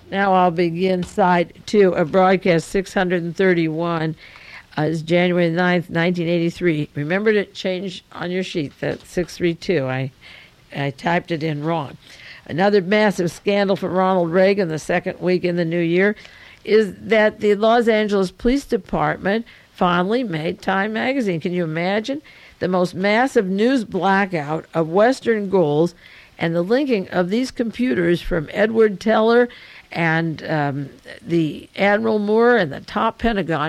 Now I'll begin side 2 of broadcast 631. It's January 9th, 1983. Remember to change on your sheet, that's 632. I typed it in wrong. Another massive scandal for Ronald Reagan the second week in the new year is that the Los Angeles Police Department finally made Time magazine. Can you imagine? The most massive news blackout of Western goals and the linking of these computers from Edward Teller and the Admiral Moore and the top Pentagon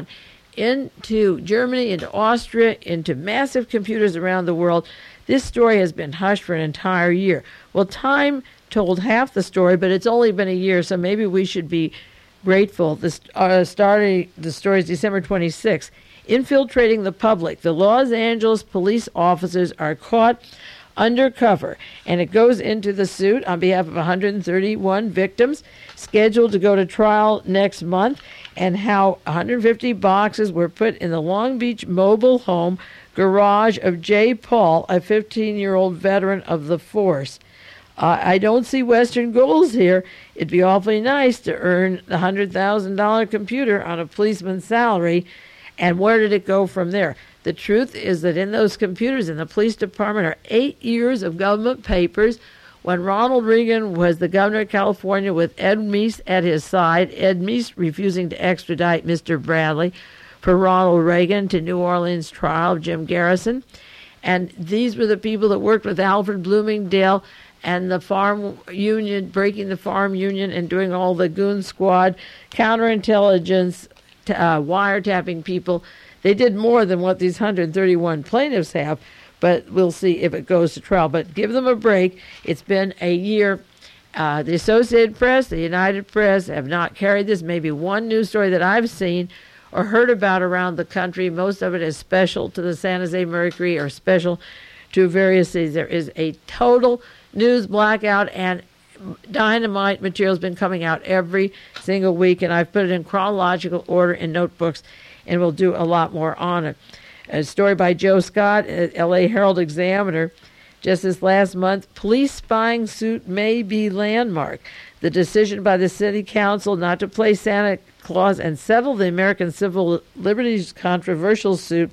into Germany, into Austria, into massive computers around the world. This story has been hushed for an entire year. Well, Time told half the story, but it's only been a year, so maybe we should be grateful. The story is December 26th. Infiltrating the public. The Los Angeles police officers are caught undercover, and it goes into the suit on behalf of 131 victims scheduled to go to trial next month, and how 150 boxes were put in the Long Beach mobile home garage of Jay Paul, a 15-year-old veteran of the force. I don't see Western goals here. It'd be awfully nice to earn the $100,000 computer on a policeman's salary. And where did it go from there? The truth is that in those computers in the police department are 8 years of government papers. When Ronald Reagan was the governor of California with Ed Meese at his side, Ed Meese refusing to extradite Mr. Bradley for Ronald Reagan to New Orleans trial of Jim Garrison. And these were the people that worked with Alfred Bloomingdale and the farm union, breaking the farm union and doing all the goon squad, counterintelligence, wiretapping people. They did more than what these 131 plaintiffs have, but we'll see if it goes to trial. But give them a break. It's been a year. The Associated Press, the United Press have not carried this. Maybe one news story that I've seen or heard about around the country. Most of it is special to the San Jose Mercury or special to various cities. There is a total news blackout, and dynamite material has been coming out every single week, and I've put it in chronological order in notebooks, and we'll do a lot more on it. A story by Joe Scott, L.A. Herald Examiner, just this last month. Police spying suit may be landmark. The decision by the city council not to play Santa Claus and settle the American Civil Liberties controversial suit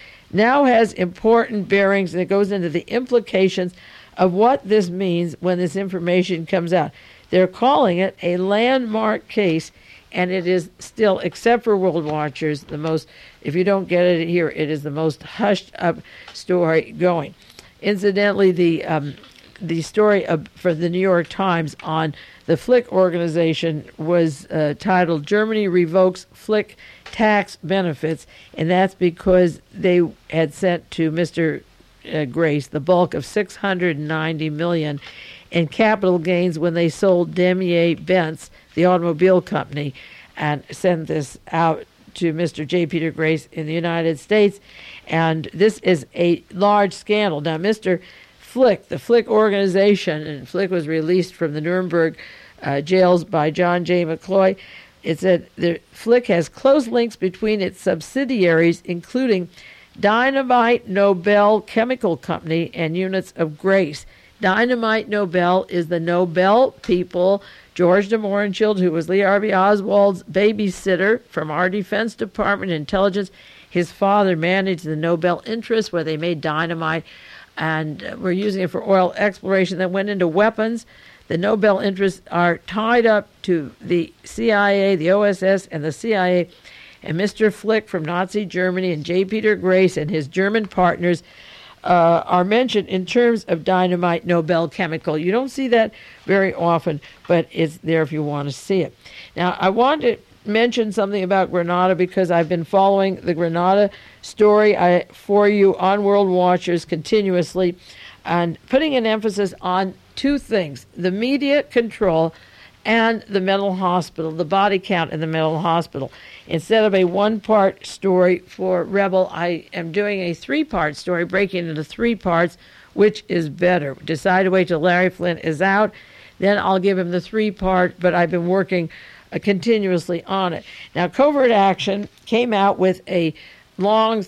now has important bearings, and it goes into the implications of what this means when this information comes out. They're calling it a landmark case, and it is still, except for World Watchers, the most, if you don't get it here, it is the most hushed up story going. Incidentally, the story for the New York Times on the Flick organization was titled "Germany Revokes Flick Tax Benefits," and that's because they had sent to Mr. Grace the bulk of $690 million in capital gains when they sold Daimler-Benz, the automobile company, and sent this out to Mr. J. Peter Grace in the United States. And this is a large scandal. Now, Mr. Flick, the Flick organization, and Flick was released from the Nuremberg jails by John J. McCloy. It said the Flick has close links between its subsidiaries, including Dynamite Nobel Chemical Company and units of Grace. Dynamite Nobel is the Nobel people. George de Mohrenschildt, who was Lee Harvey Oswald's babysitter from our Defense Department intelligence, his father managed the Nobel interests where they made dynamite and were using it for oil exploration that went into weapons. The Nobel interests are tied up to the CIA, the OSS, and the CIA. And Mr. Flick from Nazi Germany and J. Peter Grace and his German partners are mentioned in terms of Dynamite Nobel Chemical. You don't see that very often, but it's there if you want to see it. Now, I want to mention something about Grenada because I've been following the Grenada story for you on World Watchers continuously and putting an emphasis on two things: the media control and the mental hospital, the body count in the mental hospital. Instead of a one-part story for Rebel, I am doing a three-part story, breaking into three parts, which is better. Decided to wait till Larry Flynn is out, then I'll give him the three-part, but I've been working continuously on it. Now, Covert Action came out with a long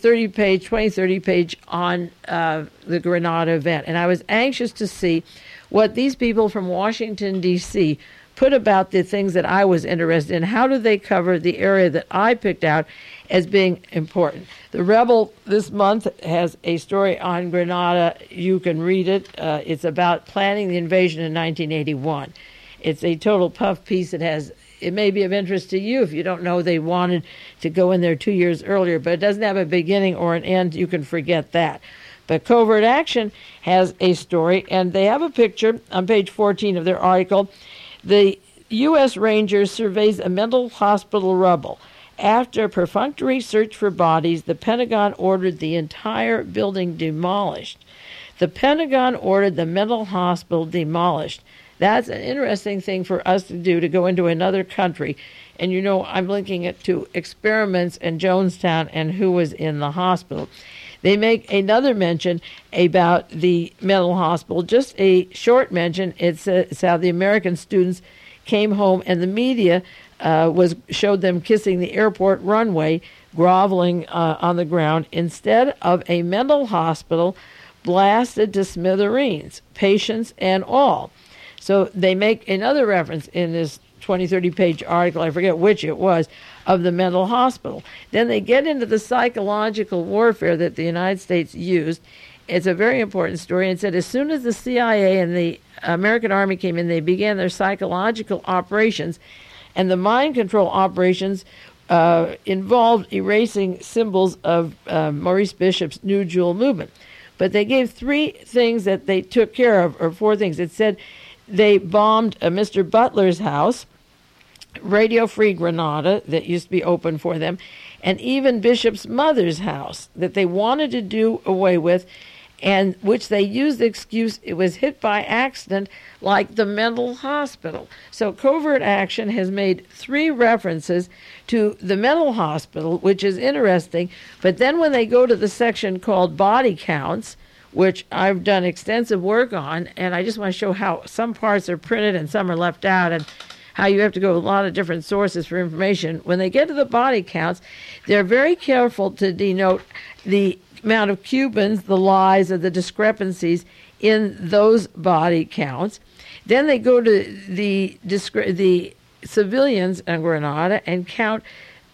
30-page on the Grenada event, and I was anxious to see what these people from Washington, D.C., put about the things that I was interested in. How do they cover the area that I picked out as being important? The Rebel this month has a story on Grenada. You can read it. It's about planning the invasion in 1981. It's a total puff piece. It may be of interest to you if you don't know they wanted to go in there 2 years earlier, but it doesn't have a beginning or an end. You can forget that. But Covert Action has a story, and they have a picture on page 14 of their article. The U.S. Rangers surveys a mental hospital rubble. After a perfunctory search for bodies, the Pentagon ordered the entire building demolished. The Pentagon ordered the mental hospital demolished. That's an interesting thing for us to do, to go into another country. And you know, I'm linking it to experiments in Jonestown and who was in the hospital. They make another mention about the mental hospital, just a short mention. It's how the American students came home and the media showed them kissing the airport runway, groveling on the ground, instead of a mental hospital blasted to smithereens, patients and all. So they make another reference in this 20, 30-page article, I forget which it was, of the mental hospital. Then they get into the psychological warfare that the United States used. It's a very important story. And said as soon as the CIA and the American Army came in, they began their psychological operations. And the mind control operations involved erasing symbols of Maurice Bishop's New Jewel movement. But they gave 3 things that they took care of, or 4 things. It said they bombed Mr. Butler's house, Radio Free Grenada, that used to be open for them, and even Bishop's mother's house that they wanted to do away with, and which they used the excuse it was hit by accident, like the mental hospital. So Covert Action has made 3 references to the mental hospital, which is interesting. But then when they go to the section called body counts, which I've done extensive work on, and I just want to show how some parts are printed and some are left out, and how you have to go to a lot of different sources for information. When they get to the body counts, they're very careful to denote the amount of Cubans, the lies, or the discrepancies in those body counts. Then they go to the civilians in Grenada and count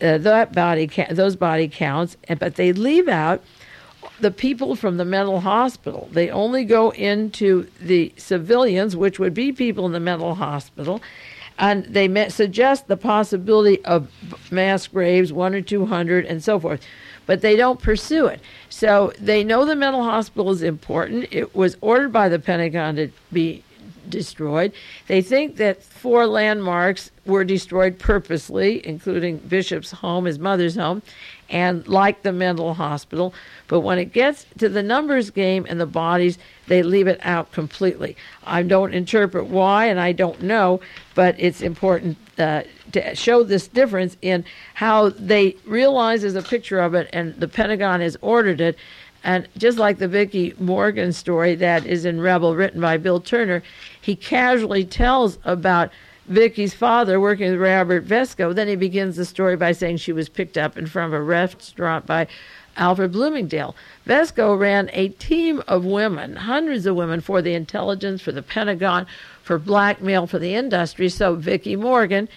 those body counts, but they leave out the people from the mental hospital. They only go into the civilians, which would be people in the mental hospital, and they suggest the possibility of mass graves, 100 or 200, and so forth. But they don't pursue it. So they know the mental hospital is important. It was ordered by the Pentagon to be destroyed. They think that 4 landmarks were destroyed purposely, including Bishop's home, his mother's home, and like the mental hospital. But when it gets to the numbers game and the bodies, they leave it out completely. I don't interpret why, and I don't know, but it's important to show this difference in how they realize there's a picture of it and the Pentagon has ordered it. And just like the Vicki Morgan story that is in Rebel, written by Bill Turner, he casually tells about Vicki's father working with Robert Vesco. Then he begins the story by saying she was picked up in front of a restaurant by Alfred Bloomingdale. Vesco ran a team of women, hundreds of women, for the intelligence, for the Pentagon, for blackmail, for the industry. So Vicki Morgan,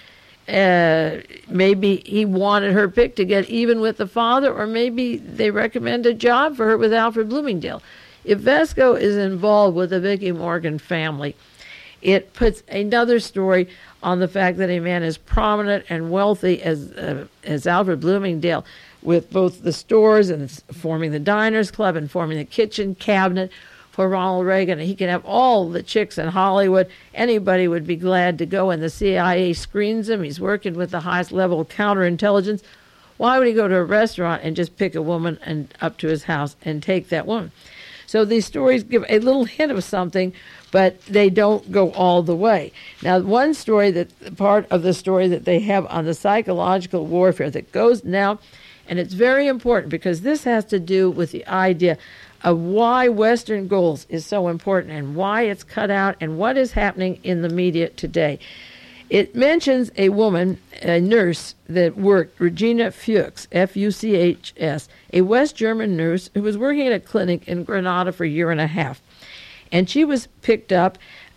maybe he wanted her picked to get even with the father, or maybe they recommend a job for her with Alfred Bloomingdale. If Vesco is involved with the Vicki Morgan family, it puts another story on the fact that a man as prominent and wealthy as Alfred Bloomingdale, with both the stores and forming the Diners Club and forming the kitchen cabinet for Ronald Reagan, he can have all the chicks in Hollywood. Anybody would be glad to go, and the CIA screens him. He's working with the highest level of counterintelligence. Why would he go to a restaurant and just pick a woman and up to his house and take that woman? So these stories give a little hint of something, but they don't go all the way. Now, one story, that part of the story that they have on the psychological warfare that goes now, and it's very important because this has to do with the idea of why Western goals is so important and why it's cut out and what is happening in the media today. It mentions a woman, a nurse that worked, Regina Fuchs, Fuchs, a West German nurse who was working at a clinic in Grenada for a year and a half. And she was picked up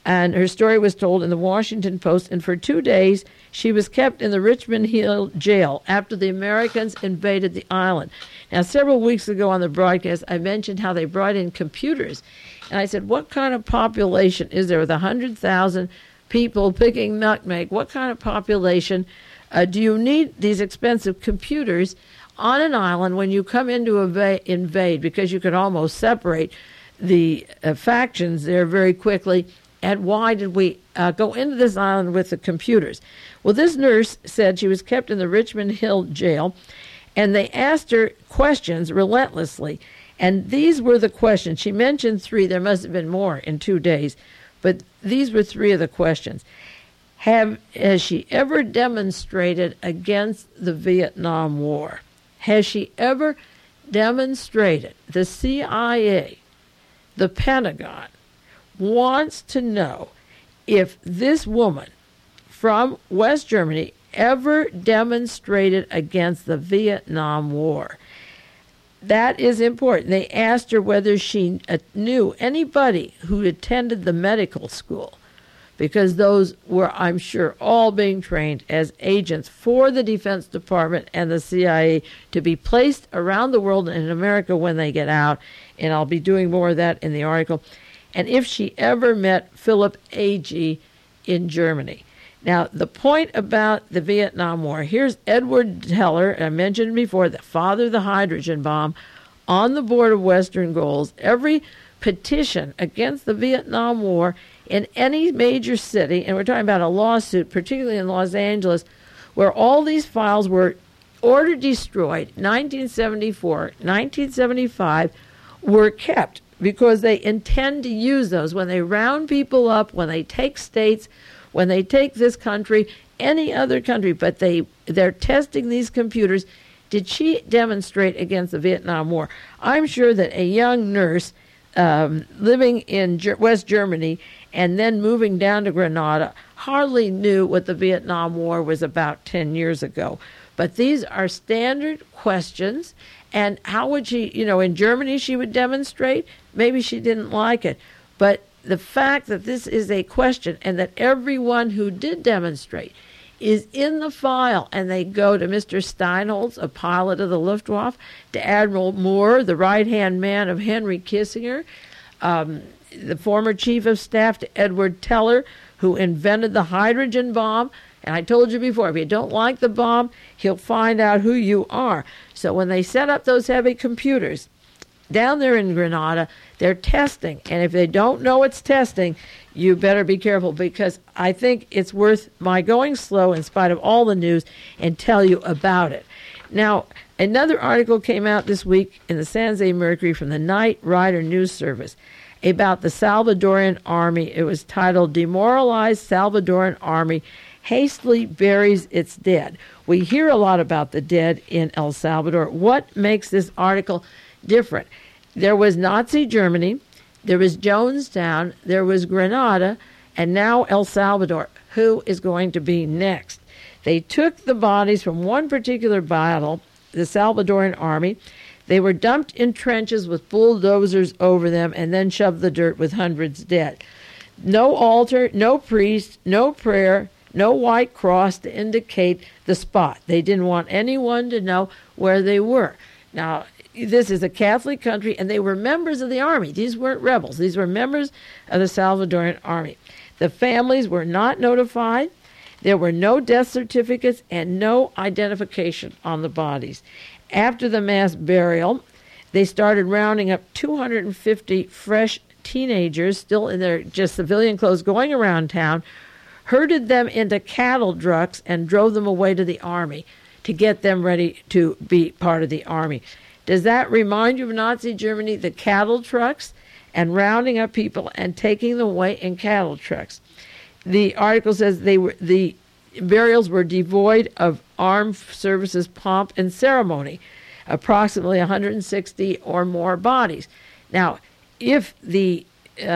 And her story was told in the Washington Post, and for 2 days she was kept in the Richmond Hill jail after the Americans invaded the island. Now, several weeks ago on the broadcast, I mentioned how they brought in computers. And I said, what kind of population is there with 100,000 people picking nutmeg? What kind of population do you need these expensive computers on an island when you come in to invade? Because you could almost separate the factions there very quickly. And why did we go into this island with the computers? Well, this nurse said she was kept in the Richmond Hill jail, and they asked her questions relentlessly. And these were the questions. She mentioned 3. There must have been more in 2 days, but these were 3 of the questions. Has she ever demonstrated against the Vietnam War? Has she ever demonstrated? The CIA, the Pentagon, wants to know if this woman from West Germany ever demonstrated against the Vietnam War. That is important. They asked her whether she knew anybody who attended the medical school, because those were, I'm sure, all being trained as agents for the Defense Department and the CIA to be placed around the world and in America when they get out. And I'll be doing more of that in the article. And if she ever met Philip Agee in Germany. Now, the point about the Vietnam War, here's Edward Teller, I mentioned before, the father of the hydrogen bomb, on the board of Western Goals. Every petition against the Vietnam War in any major city, and we're talking about a lawsuit, particularly in Los Angeles, where all these files were ordered destroyed, 1974, 1975, were kept, because they intend to use those when they round people up, when they take states, when they take this country, any other country, but they're testing these computers. Did she demonstrate against the Vietnam War? I'm sure that a young nurse living in West Germany and then moving down to Grenada hardly knew what the Vietnam War was about 10 years ago. But these are standard questions. And how would she, in Germany she would demonstrate? Maybe she didn't like it. But the fact that this is a question and that everyone who did demonstrate is in the file, and they go to Mr. Steinholz, a pilot of the Luftwaffe, to Admiral Moore, the right-hand man of Henry Kissinger, the former chief of staff to Edward Teller, who invented the hydrogen bomb. And I told you before, if you don't like the bomb, he'll find out who you are. So when they set up those heavy computers down there in Grenada, they're testing. And if they don't know it's testing, you better be careful, because I think it's worth my going slow in spite of all the news and tell you about it. Now, another article came out this week in the San Jose Mercury from the Knight Ridder News Service about the Salvadoran Army. It was titled, "Demoralized Salvadoran Army Hastily Buries Its Dead." We hear a lot about the dead in El Salvador. What makes this article different? There was Nazi Germany, there was Jonestown, there was Grenada, and now El Salvador. Who is going to be next? They took the bodies from one particular battle, the Salvadoran Army. They were dumped in trenches with bulldozers over them and then shoved the dirt with hundreds dead. No altar, no priest, no prayer, no white cross to indicate the spot. They didn't want anyone to know where they were. Now, this is a Catholic country, and they were members of the army. These weren't rebels. These were members of the Salvadoran army. The families were not notified. There were no death certificates and no identification on the bodies. After the mass burial, they started rounding up 250 fresh teenagers, still in their just civilian clothes, going around town, herded them into cattle trucks, and drove them away to the army to get them ready to be part of the army. Does that remind you of Nazi Germany, the cattle trucks, and rounding up people and taking them away in cattle trucks? The article says the burials were devoid of armed services pomp and ceremony, approximately 160 or more bodies. Now, if the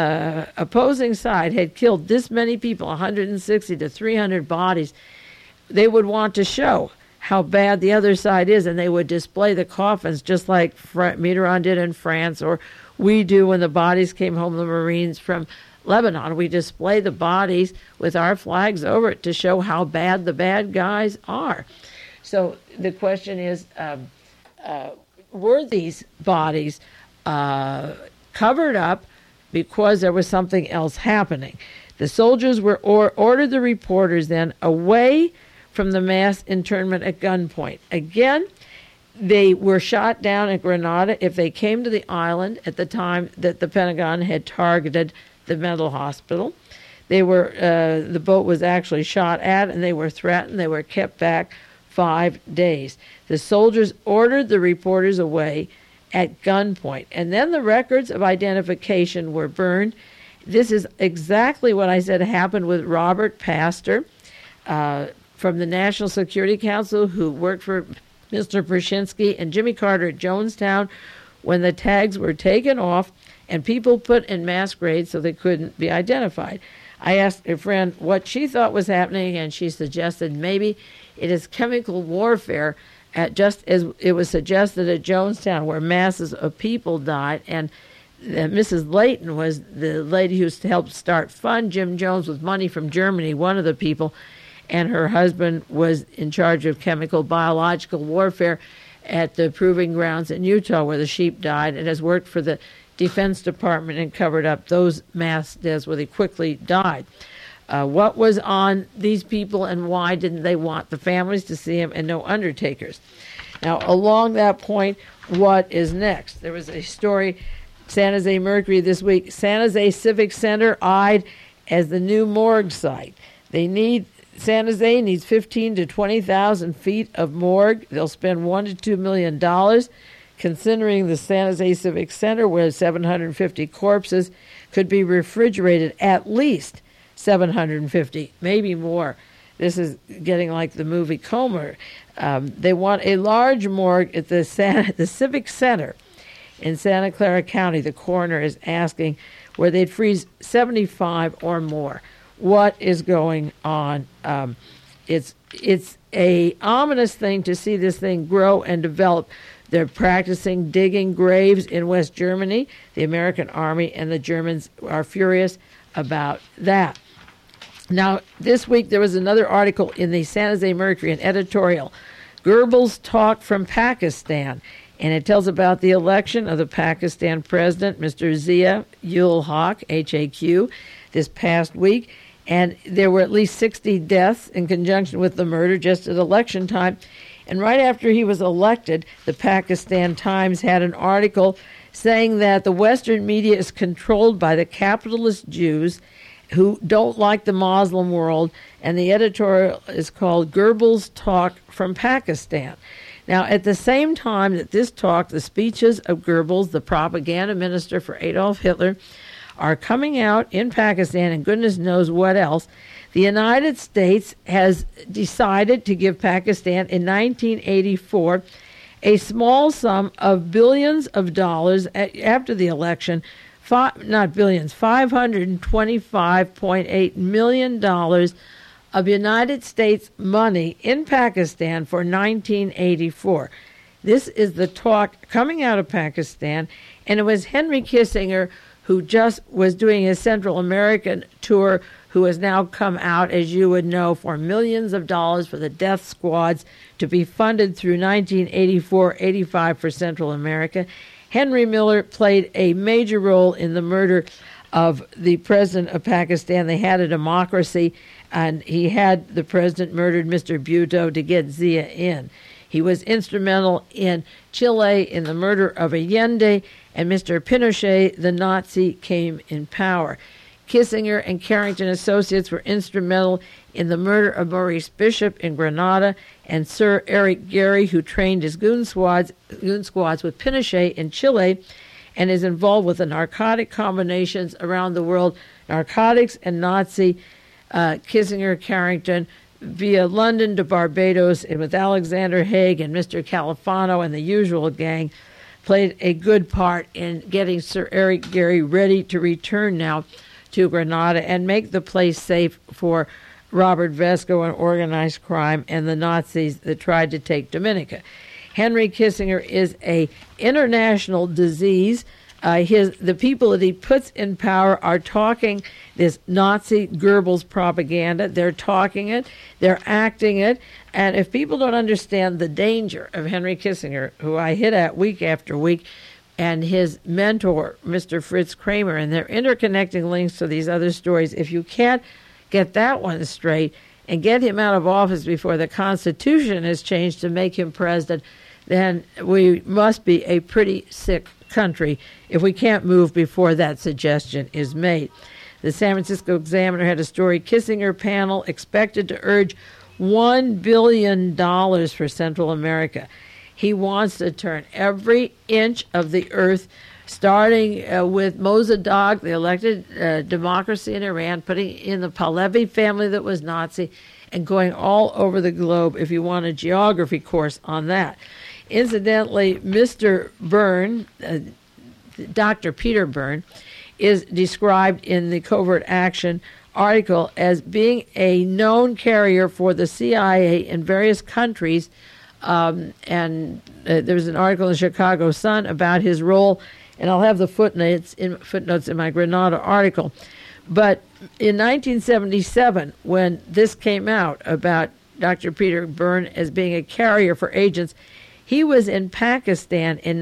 opposing side had killed this many people, 160 to 300 bodies, they would want to show how bad the other side is, and they would display the coffins just like Mitterrand did in France, or we do when the bodies came home, the Marines from Lebanon. We display the bodies with our flags over it to show how bad the bad guys are. So the question is, were these bodies covered up because there was something else happening? The soldiers were ordered the reporters then away from the mass internment at gunpoint. Again, they were shot down at Grenada if they came to the island at the time that the Pentagon had targeted the mental hospital. They were the boat was actually shot at, and they were threatened. They were kept back 5 days. The soldiers ordered the reporters away at gunpoint, and then the records of identification were burned. This is exactly what I said happened with Robert Pastor from the National Security Council, who worked for Mr. Brzezinski and Jimmy Carter at Jonestown, when the tags were taken off and people put in mass graves so they couldn't be identified. I asked a friend what she thought was happening, and she suggested maybe it is chemical warfare, just as it was suggested at Jonestown, where masses of people died. And Mrs. Layton was the lady who helped start Fund Jim Jones with money from Germany, one of the people, and her husband was in charge of chemical biological warfare at the proving grounds in Utah where the sheep died, and has worked for the Defense Department and covered up those mass deaths where they quickly died. What was on these people, and why didn't they want the families to see them and no undertakers? Now, along that point, what is next? There was a story, San Jose Mercury this week. San Jose Civic Center eyed as the new morgue site. San Jose needs 15 to 20,000 feet of morgue. They'll spend $1 to $2 million, considering the San Jose Civic Center, where 750 corpses could be refrigerated, at least 750, maybe more. This is getting like the movie Comer. They want a large morgue at the Civic Center in Santa Clara County. The coroner is asking where they'd freeze 75 or more. What is going on? It's a ominous thing to see this thing grow and develop. They're practicing digging graves in West Germany. The American Army and the Germans are furious about that. Now, this week there was another article in the San Jose Mercury, an editorial, Goebbels Talk from Pakistan, and it tells about the election of the Pakistan president, Mr. Zia-ul Haq, H-A-Q, this past week. And there were at least 60 deaths in conjunction with the murder just at election time. And right after he was elected, the Pakistan Times had an article saying that the Western media is controlled by the capitalist Jews who don't like the Muslim world, and the editorial is called Goebbels Talk from Pakistan. Now, at the same time that this talk, the speeches of Goebbels, the propaganda minister for Adolf Hitler, are coming out in Pakistan, and goodness knows what else, the United States has decided to give Pakistan in 1984 a small sum of billions of dollars after the election, not billions, $525.8 million of United States money in Pakistan for 1984. This is the talk coming out of Pakistan, and it was Henry Kissinger, who just was doing his Central American tour, who has now come out, as you would know, for millions of dollars for the death squads to be funded through 1984-85 for Central America. Henry Miller played a major role in the murder of the president of Pakistan. They had a democracy, and he had the president murdered, Mr. Bhutto, to get Zia in. He was instrumental in Chile in the murder of Allende, and Mr. Pinochet, the Nazi, came in power. Kissinger and Carrington Associates were instrumental in the murder of Maurice Bishop in Grenada, and Sir Eric Gary, who trained his goon squads with Pinochet in Chile, and is involved with the narcotic combinations around the world, narcotics and Nazi, Kissinger, Carrington, via London to Barbados, and with Alexander Haig and Mr. Califano and the usual gang, played a good part in getting Sir Eric Gary ready to return now to Grenada and make the place safe for Robert Vesco and organized crime and the Nazis that tried to take Dominica. Henry Kissinger is an international disease. The people that he puts in power are talking this Nazi Goebbels propaganda. They're talking it, they're acting it, and if people don't understand the danger of Henry Kissinger, who I hit at week after week, and his mentor, Mr. Fritz Kramer, and their interconnecting links to these other stories, if you can't get that one straight and get him out of office before the Constitution is changed to make him president, then we must be a pretty sick country if we can't move before that suggestion is made. The San Francisco Examiner had a story, Kissinger panel expected to urge $1 billion for Central America. He wants to turn every inch of the earth, starting with Mossadegh, the elected democracy in Iran, putting in the Pahlavi family that was Nazi, and going all over the globe if you want a geography course on that. Incidentally, Mr. Byrne, Dr. Peter Byrne, is described in the Covert Action article as being a known carrier for the CIA in various countries. There was an article in the Chicago Sun about his role, and I'll have the footnotes in my Grenada article. But in 1977, when this came out about Dr. Peter Byrne as being a carrier for agents, he was in Pakistan in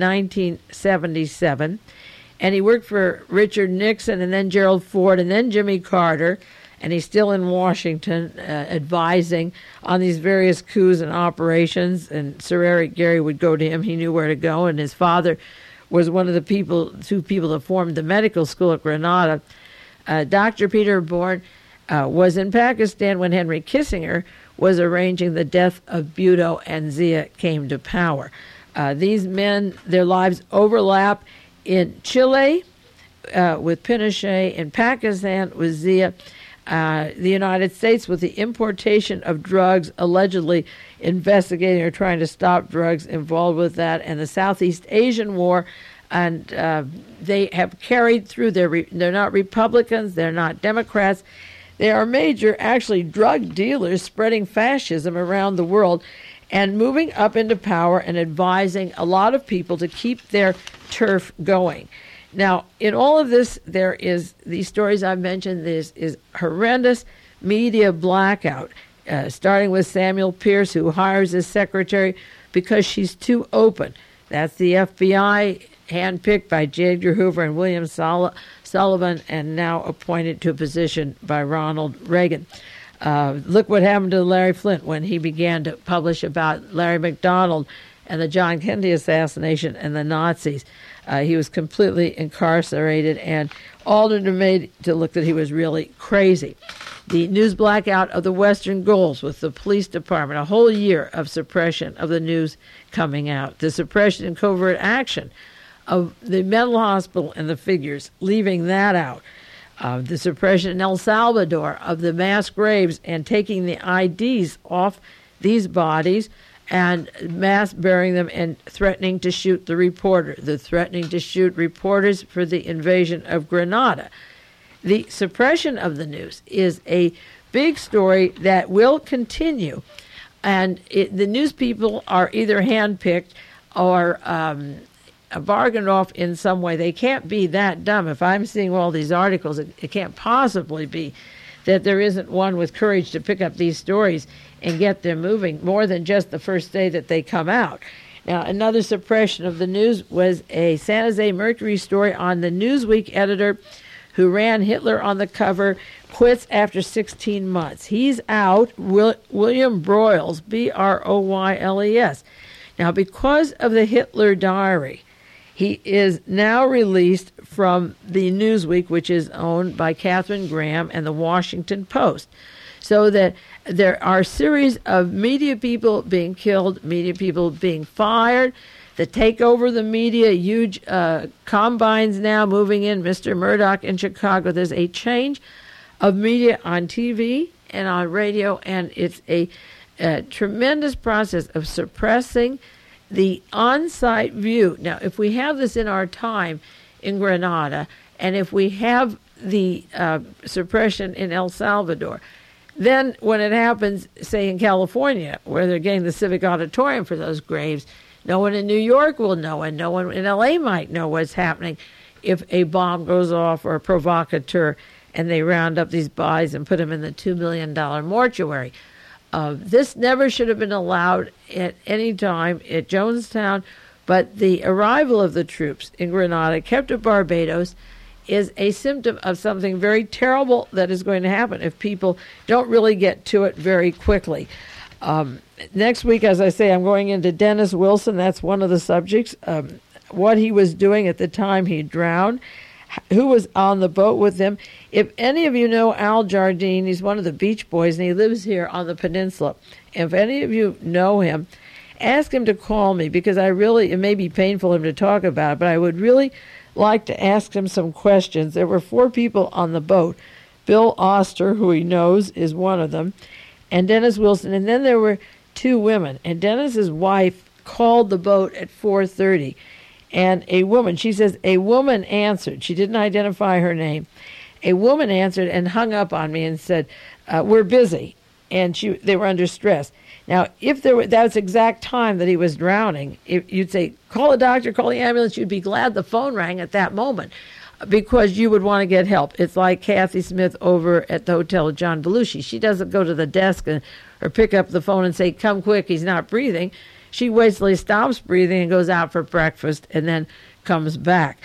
1977, and he worked for Richard Nixon and then Gerald Ford and then Jimmy Carter, and he's still in Washington advising on these various coups and operations, and Sir Eric Gary would go to him. He knew where to go, and his father was one of the two people that formed the medical school at Grenada. Dr. Peter Byrne was in Pakistan when Henry Kissinger was arranging the death of Bhutto and Zia came to power. These men, their lives overlap in Chile with Pinochet, in Pakistan with Zia, the United States with the importation of drugs, allegedly investigating or trying to stop drugs involved with that, and the Southeast Asian War. And they have carried through. They're not Republicans. They're not Democrats. They are major, actually, drug dealers spreading fascism around the world and moving up into power and advising a lot of people to keep their turf going. Now, in all of this, there is these stories I've mentioned. This is horrendous media blackout, starting with Samuel Pierce, who hires his secretary because she's too open. That's the FBI, handpicked by J. Edgar Hoover and William Sullivan, and now appointed to a position by Ronald Reagan. Look what happened to Larry Flynt when he began to publish about Larry McDonald and the John Kennedy assassination and the Nazis. He was completely incarcerated and altered and made to look that he was really crazy. The news blackout of the Western Goals with the police department, a whole year of suppression of the news coming out. The suppression and covert action of the mental hospital and the figures, leaving that out. The suppression in El Salvador of the mass graves and taking the IDs off these bodies and mass burying them and threatening to shoot the reporter. The threatening to shoot reporters for the invasion of Grenada. The suppression of the news is a big story that will continue. And the news people are either handpicked or bargained off in some way. They can't be that dumb. If I'm seeing all these articles, it can't possibly be that there isn't one with courage to pick up these stories and get them moving more than just the first day that they come out. Now, another suppression of the news was a San Jose Mercury story on the Newsweek editor who ran Hitler on the cover, quits after 16 months. He's out, William Broyles, Broyles. Now, because of the Hitler diary, he is now released from the Newsweek, which is owned by Katharine Graham and the Washington Post. So that there are a series of media people being killed, media people being fired, the takeover of the media, huge combines now moving in, Mr. Murdoch in Chicago. There's a change of media on TV and on radio, and it's a tremendous process of suppressing the on-site view. Now, if we have this in our time in Grenada, and if we have the suppression in El Salvador, then when it happens, say in California, where they're getting the Civic Auditorium for those graves, no one in New York will know, and no one in L.A. might know what's happening. if a bomb goes off or a provocateur, and they round up these bodies and put them in the $2 million mortuary. This never should have been allowed at any time at Jonestown, but the arrival of the troops in Grenada, kept at Barbados, is a symptom of something very terrible that is going to happen if people don't really get to it very quickly. Next week, as I say, I'm going into Dennis Wilson. That's one of the subjects. What he was doing at the time he drowned, who was on the boat with him. If any of you know Al Jardine, he's one of the Beach Boys, and he lives here on the peninsula. If any of you know him, ask him to call me, because it may be painful for him to talk about it, but I would really like to ask him some questions. There were 4 people on the boat. Bill Oster, who he knows, is one of them, and Dennis Wilson. And then there were 2 women, and Dennis's wife called the boat at 4:30. And a woman, she says, a woman answered. She didn't identify her name. A woman answered and hung up on me and said, we're busy. And they were under stress. Now, if that was the exact time that he was drowning, if you'd say, call a doctor, call the ambulance, you'd be glad the phone rang at that moment, because you would want to get help. It's like Kathy Smith over at the Hotel of John Belushi. She doesn't go to the desk or pick up the phone and say, come quick, he's not breathing. She waits till he stops breathing and goes out for breakfast and then comes back.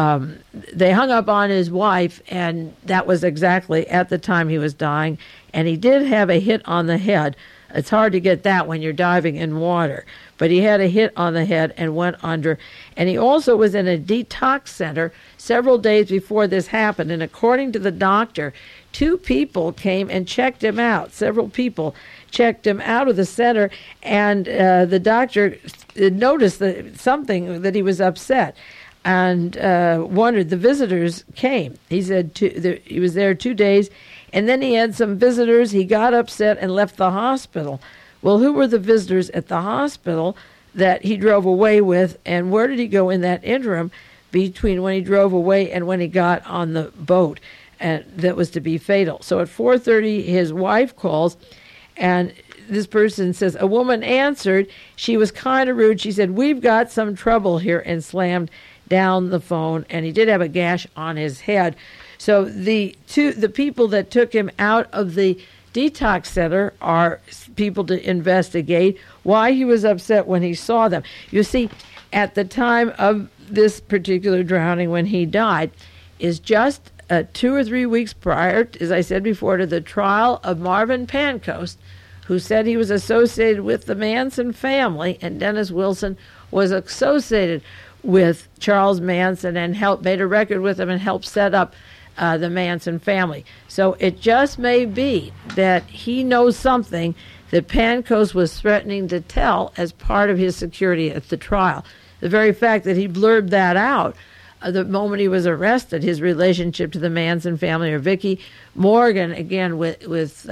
They hung up on his wife, and that was exactly at the time he was dying. And he did have a hit on the head. It's hard to get that when you're diving in water. But he had a hit on the head and went under. And he also was in a detox center several days before this happened. And according to the doctor, 2 people came and checked him out. Several people checked him out of the center, and the doctor noticed something, that he was upset, and wondered. The visitors came. He said he was there 2 days, and then he had some visitors. He got upset and left the hospital. Well, who were the visitors at the hospital that he drove away with, and where did he go in that interim between when he drove away and when he got on the boat? And that was to be fatal. So at 4:30, his wife calls, and this person says, a woman answered. She was kind of rude. She said, we've got some trouble here, and slammed down the phone, and he did have a gash on his head. So the people that took him out of the detox center are people to investigate why he was upset when he saw them. You see, at the time of this particular drowning, when he died, is just 2 or 3 weeks prior, as I said before, to the trial of Marvin Pancoast, who said he was associated with the Manson family, and Dennis Wilson was associated with Charles Manson and made a record with him and helped set up the Manson family. So it just may be that he knows something that Pancoast was threatening to tell as part of his security at the trial. The very fact that he blurred that out the moment he was arrested, his relationship to the Manson family, or Vicki Morgan, again with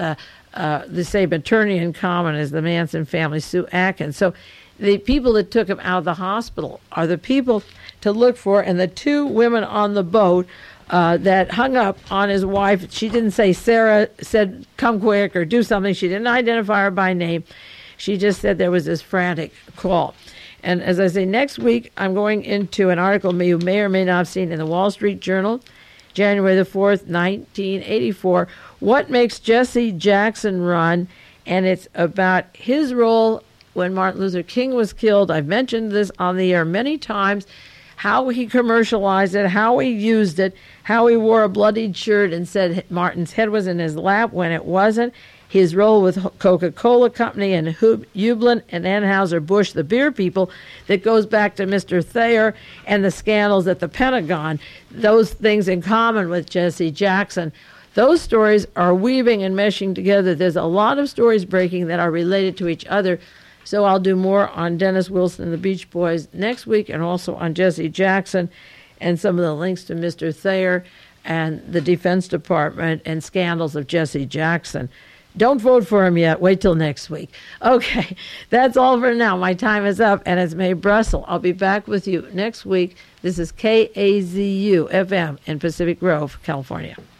the same attorney in common as the Manson family, Sue Atkins. So the people that took him out of the hospital are the people to look for. And the 2 women on the boat that hung up on his wife, she didn't say, Sarah said, come quick or do something. She didn't identify her by name. She just said there was this frantic call. And as I say, next week, I'm going into an article you may or may not have seen in the Wall Street Journal, January the 4th, 1984, What Makes Jesse Jackson Run? And it's about his role when Martin Luther King was killed. I've mentioned this on the air many times, how he commercialized it, how he used it, how he wore a bloodied shirt and said Martin's head was in his lap when it wasn't, his role with Coca-Cola Company and Hublin and Anheuser-Busch, the beer people, that goes back to Mr. Thayer and the scandals at the Pentagon, those things in common with Jesse Jackson. Those stories are weaving and meshing together. There's a lot of stories breaking that are related to each other. So I'll do more on Dennis Wilson and the Beach Boys next week, and also on Jesse Jackson and some of the links to Mr. Thayer and the Defense Department and scandals of Jesse Jackson. Don't vote for him yet. Wait till next week. Okay, that's all for now. My time is up, and it's Mae Brussel. I'll be back with you next week. This is KAZU FM in Pacific Grove, California.